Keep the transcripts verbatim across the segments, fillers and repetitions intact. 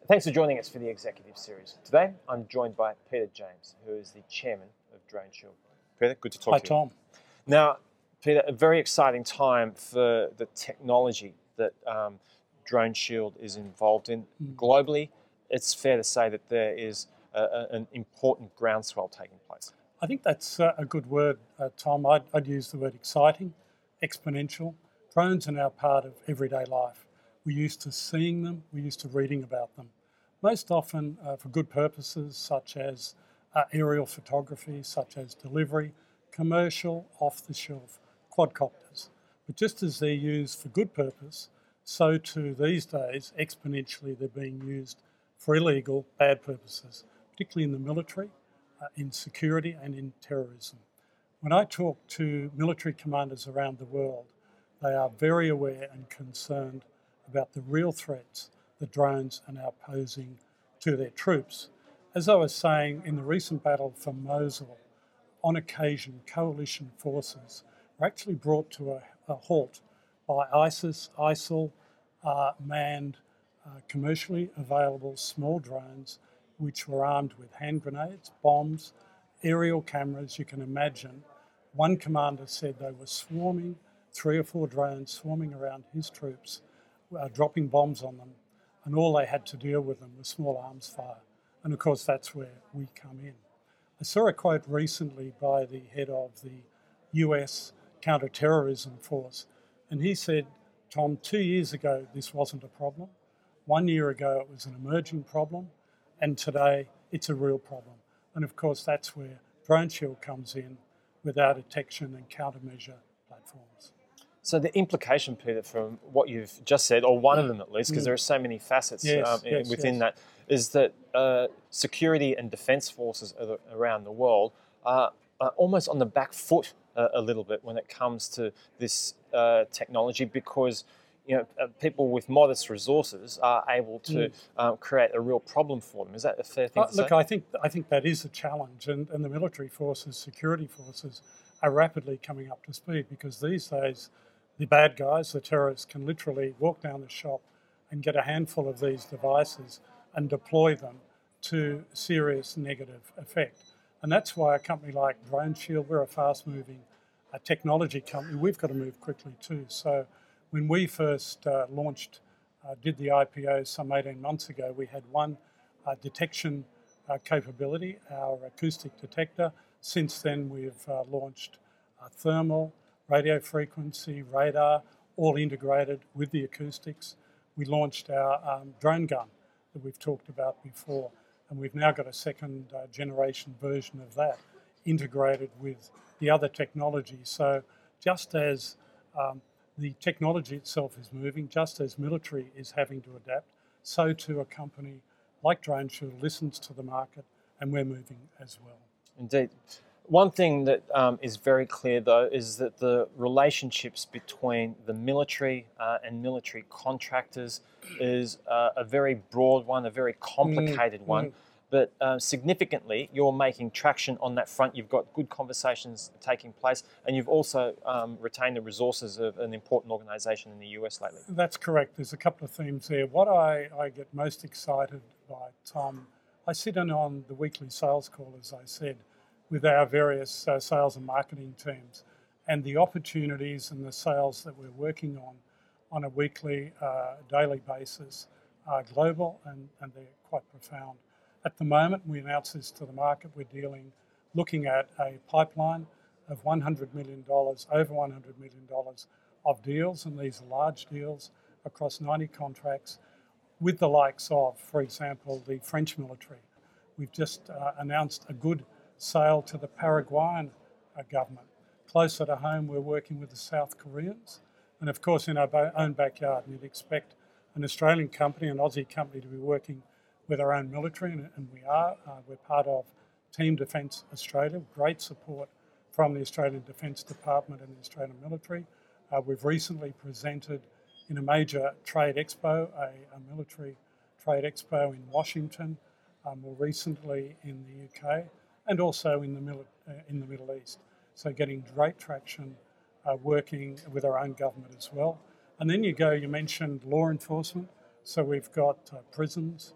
Thanks for joining us for the Executive Series. Today, I'm joined by Peter James, who is the Chairman of Drone Shield. Peter, good to talk Hi, to you. Tom. Now, Peter, a very exciting time for the technology that um, Drone Shield is involved in. Mm. Globally, it's fair to say that there is a, a, an important groundswell taking place. I think that's uh, a good word, uh, Tom. I'd, I'd use the word exciting, exponential. Drones are now part of everyday life. We're used to seeing them, we're used to reading about them. Most often uh, for good purposes such as uh, aerial photography, such as delivery, commercial, off-the-shelf quadcopters. But just as they're used for good purpose, so too these days, exponentially, they're being used for illegal, bad purposes, particularly in the military, uh, in security and in terrorism. When I talk to military commanders around the world, they are very aware and concerned about the real threats that drones are now posing to their troops. As I was saying, in the recent battle for Mosul, on occasion, coalition forces were actually brought to a, a halt by ISIS, ISIL, uh, manned, uh, commercially available small drones, which were armed with hand grenades, bombs, aerial cameras. You can imagine. One commander said they were swarming, three or four drones swarming around his troops, uh, dropping bombs on them, and all they had to deal with them was small arms fire. And of course, that's where we come in. I saw a quote recently by the head of the U S counter-terrorism force, and he said, Tom, two years ago, this wasn't a problem. One year ago, it was an emerging problem, and today it's a real problem. And of course, that's where Drone Shield comes in with our detection and countermeasure platforms. So the implication, Peter, from what you've just said, or one of them at least, because mm. there are so many facets yes, um, yes, within yes. that, is that uh, security and defence forces around the world are, are almost on the back foot uh, a little bit when it comes to this uh, technology, because you know uh, people with modest resources are able to mm. um, create a real problem for them. Is that a fair thing uh, to look, say? I think I think that is a challenge, and, and the military forces, security forces, are rapidly coming up to speed, because these days the bad guys, the terrorists, can literally walk down the shop and get a handful of these devices and deploy them to serious negative effect. And that's why a company like Drone Shield, we're a fast-moving uh, technology company, we've got to move quickly too. So when we first uh, launched, uh, did the I P O some eighteen months ago, we had one uh, detection uh, capability, our acoustic detector. Since then, we've uh, launched uh, thermal, radio frequency, radar, all integrated with the acoustics. We launched our um, drone gun that we've talked about before, and we've now got a second uh, generation version of that integrated with the other technology. So just as um, the technology itself is moving, just as military is having to adapt, so too a company like Drone Shield listens to the market, and we're moving as well. Indeed. One thing that um, is very clear, though, is that the relationships between the military uh, and military contractors is uh, a very broad one, a very complicated mm, one. Mm. But uh, significantly, you're making traction on that front. You've got good conversations taking place, and you've also um, retained the resources of an important organisation in the U S lately. That's correct. There's a couple of themes there. What I, I get most excited by, Tom, I sit in on the weekly sales call, as I said, with our various uh, sales and marketing teams, and the opportunities and the sales that we're working on on a weekly, uh, daily basis are global, and, and they're quite profound. At the moment, we announce this to the market, we're dealing, looking at a pipeline of one hundred million dollars, over one hundred million dollars of deals, and these are large deals across ninety contracts with the likes of, for example, the French military. We've just uh, announced a good sale to the Paraguayan uh, government. Closer to home, we're working with the South Koreans. And of course, in our ba- own backyard, you'd expect an Australian company, an Aussie company, to be working with our own military, and, and we are. Uh, we're part of Team Defence Australia, great support from the Australian Defence Department and the Australian military. Uh, we've recently presented in a major trade expo, a, a military trade expo in Washington, uh, more recently in the U K, and also in the, Mil- uh, in the Middle East. So getting great traction, uh, working with our own government as well. And then you go, you mentioned law enforcement. So we've got uh, prisons,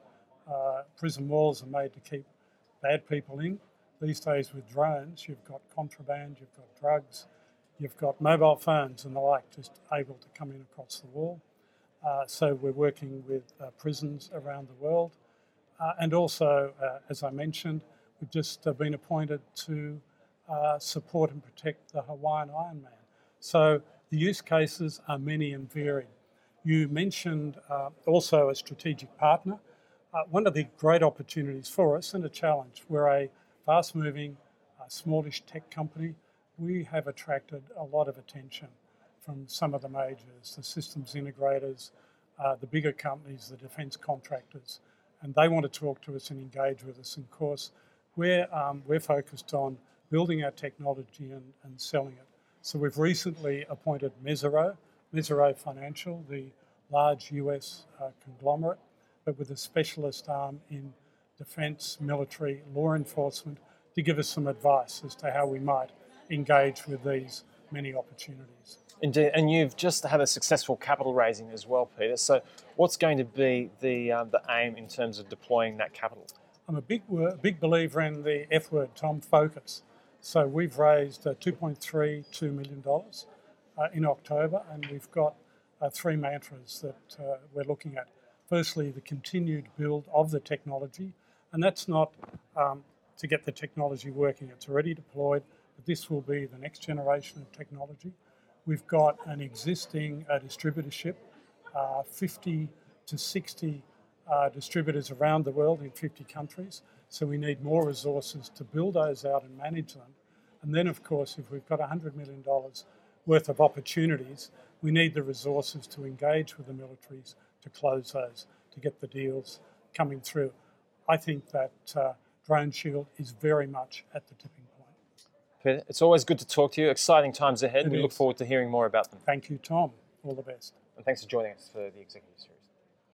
uh, prison walls are made to keep bad people in. These days with drones, you've got contraband, you've got drugs, you've got mobile phones and the like just able to come in across the wall. Uh, so we're working with uh, prisons around the world. Uh, and also, uh, as I mentioned, we've just uh, been appointed to uh, support and protect the Hawaiian Ironman. So the use cases are many and varied. You mentioned uh, also a strategic partner. Uh, one of the great opportunities for us and a challenge, we're a fast-moving, uh, smallish tech company. We have attracted a lot of attention from some of the majors, the systems integrators, uh, the bigger companies, the defence contractors, and they want to talk to us and engage with us. And of course, we're, um, we're focused on building our technology and, and selling it. So we've recently appointed Mesirow, Mesirow Financial, the large U S uh, conglomerate, but with a specialist arm in defence, military, law enforcement, to give us some advice as to how we might engage with these many opportunities. Indeed, and you've just had a successful capital raising as well, Peter. So what's going to be the um, the aim in terms of deploying that capital? I'm a big big believer in the F word, Tom, focus. So we've raised uh, two point three two million dollars uh, in October, and we've got uh, three mantras that uh, we're looking at. Firstly, the continued build of the technology, and that's not um, to get the technology working. It's already deployed, but this will be the next generation of technology. We've got an existing uh, distributorship, uh, fifty to sixty uh, distributors around the world in fifty countries. So we need more resources to build those out and manage them. And then, of course, if we've got one hundred million dollars worth of opportunities, we need the resources to engage with the militaries to close those, to get the deals coming through. I think that uh, Drone Shield is very much at the tipping point. Peter, it's always good to talk to you. Exciting times ahead. It we is. look forward to hearing more about them. Thank you, Tom. All the best. And thanks for joining us for the Executive Series.